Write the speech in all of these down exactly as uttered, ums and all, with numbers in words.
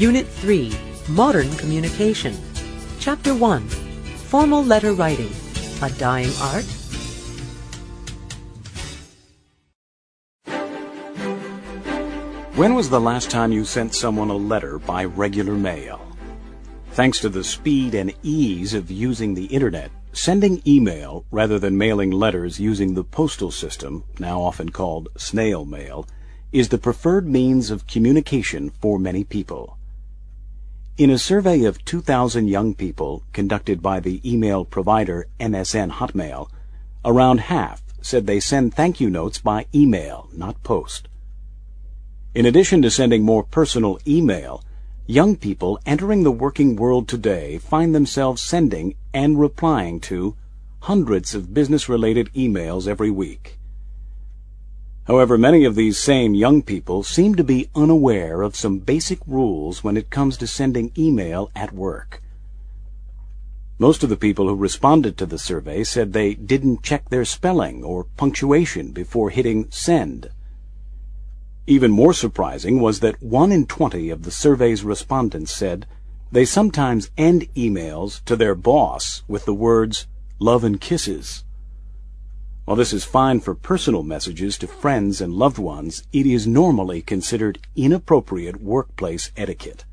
Unit three, Modern Communication. Chapter one, Formal Letter Writing, a Dying Art. When was the last time you sent someone a letter by regular mail? Thanks to the speed and ease of using the Internet, sending email rather than mailing letters using the postal system, now often called snail mail, is the preferred means of communication for many people. In a survey of two thousand young people conducted by the email provider M S N Hotmail, around half said they send thank you notes by email, not post. In addition to sending more personal email, young people entering the working world today find themselves sending and replying to hundreds of business-related emails every week. However, many of these same young people seem to be unaware of some basic rules when it comes to sending email at work. Most of the people who responded to the survey said they didn't check their spelling or punctuation before hitting send. Even more surprising was that one in twenty of the survey's respondents said they sometimes end emails to their boss with the words, "love and kisses." While this is fine for personal messages to friends and loved ones, it is normally considered inappropriate workplace etiquette.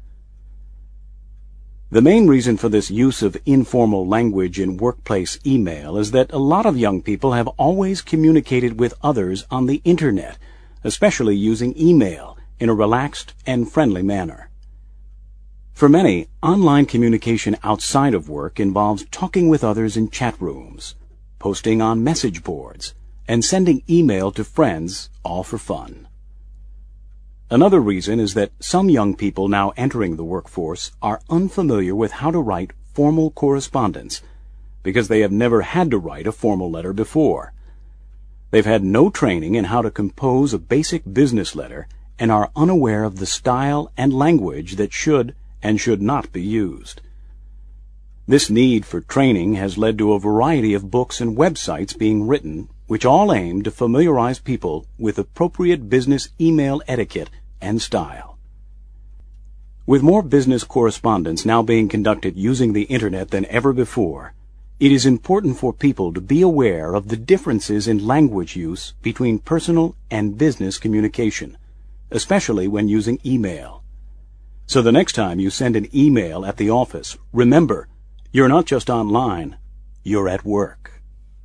The main reason for this use of informal language in workplace email is that a lot of young people have always communicated with others on the Internet, especially using email, in a relaxed and friendly manner. For many, online communication outside of work involves talking with others in chat rooms, posting on message boards, and sending email to friends, all for fun. Another reason is that some young people now entering the workforce are unfamiliar with how to write formal correspondence because they have never had to write a formal letter before. They've had no training in how to compose a basic business letter and are unaware of the style and language that should and should not be used. This need for training has led to a variety of books and websites being written, which all aim to familiarize people with appropriate business email etiquette and style. With more business correspondence now being conducted using the Internet than ever before, it is important for people to be aware of the differences in language use between personal and business communication, especially when using email. So the next time you send an email at the office, remember, you're not just online, you're at work.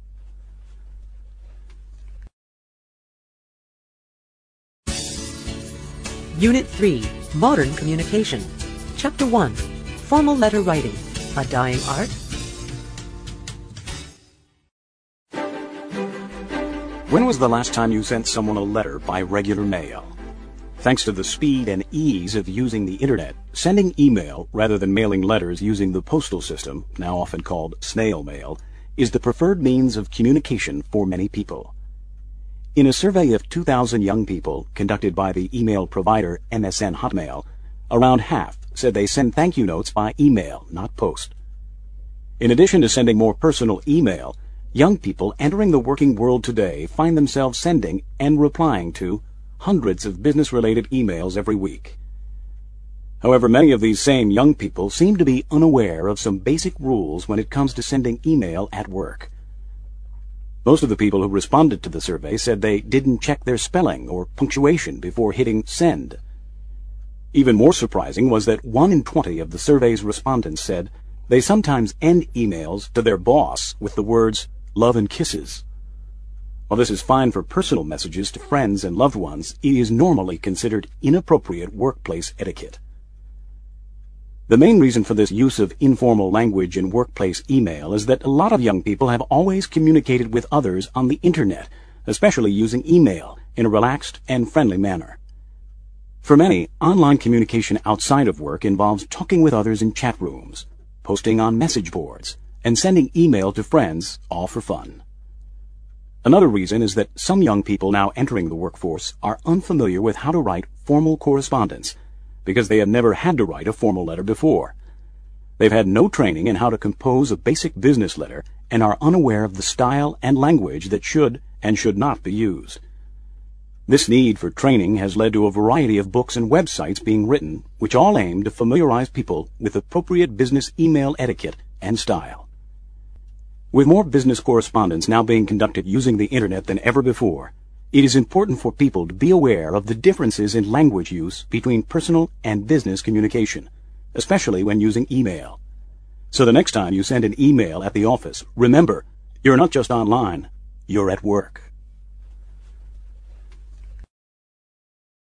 Unit three, Modern Communication. Chapter one, Formal Letter Writing, a Dying Art. When was the last time you sent someone a letter by regular mail? Thanks to the speed and ease of using the Internet, sending email rather than mailing letters using the postal system, now often called snail mail, is the preferred means of communication for many people. In a survey of two thousand young people conducted by the email provider M S N Hotmail, around half said they send thank you notes by email, not post. In addition to sending more personal email, young people entering the working world today find themselves sending and replying to hundreds of business-related emails every week. However, many of these same young people seem to be unaware of some basic rules when it comes to sending email at work. Most of the people who responded to the survey said they didn't check their spelling or punctuation before hitting send. Even more surprising was that one in twenty of the survey's respondents said they sometimes end emails to their boss with the words, "love and kisses." While this is fine for personal messages to friends and loved ones, it is normally considered inappropriate workplace etiquette. The main reason for this use of informal language in workplace email is that a lot of young people have always communicated with others on the Internet, especially using email, in a relaxed and friendly manner. For many, online communication outside of work involves talking with others in chat rooms, posting on message boards, and sending email to friends, all for fun. Another reason is that some young people now entering the workforce are unfamiliar with how to write formal correspondence because they have never had to write a formal letter before. They've had no training in how to compose a basic business letter and are unaware of the style and language that should and should not be used. This need for training has led to a variety of books and websites being written, which all aim to familiarize people with appropriate business email etiquette and style. With more business correspondence now being conducted using the Internet than ever before, it is important for people to be aware of the differences in language use between personal and business communication, especially when using email. So the next time you send an email at the office, remember, you're not just online, you're at work.